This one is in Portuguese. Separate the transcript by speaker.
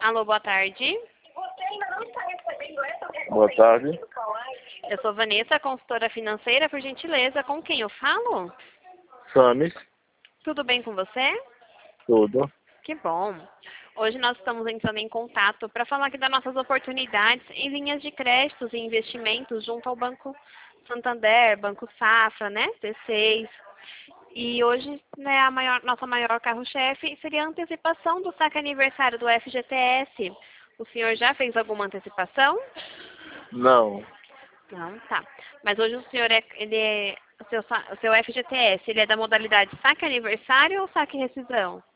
Speaker 1: Alô, boa tarde.
Speaker 2: Boa tarde.
Speaker 1: Eu sou Vanessa, consultora financeira, por gentileza. Com quem eu falo?
Speaker 2: Sames,
Speaker 1: Tudo bem com você?
Speaker 2: tudo.
Speaker 1: Que bom. Hoje nós estamos entrando em contato para falar aqui das nossas oportunidades em linhas de créditos e investimentos junto ao Banco Santander, Banco Safra, né? C6. E hoje, né, nossa maior carro-chefe seria a antecipação do saque aniversário do FGTS. O senhor já fez alguma antecipação?
Speaker 2: Não,
Speaker 1: Não, tá. Mas hoje o seu FGTS, ele é da modalidade saque aniversário ou saque rescisão?